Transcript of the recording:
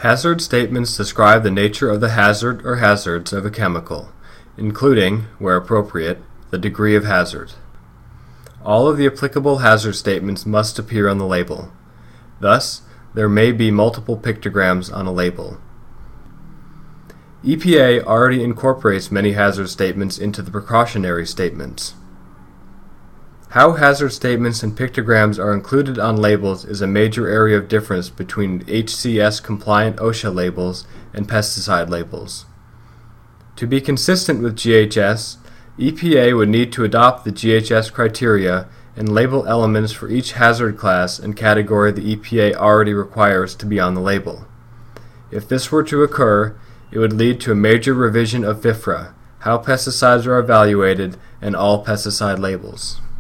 Hazard statements describe the nature of the hazard or hazards of a chemical, including, where appropriate, the degree of hazard. All of the applicable hazard statements must appear on the label. Thus, there may be multiple pictograms on a label. EPA already incorporates many hazard statements into the precautionary statements. How hazard statements and pictograms are included on labels is a major area of difference between HCS-compliant OSHA labels and pesticide labels. To be consistent with GHS, EPA would need to adopt the GHS criteria and label elements for each hazard class and category the EPA already requires to be on the label. If this were to occur, it would lead to a major revision of FIFRA, how pesticides are evaluated, and all pesticide labels.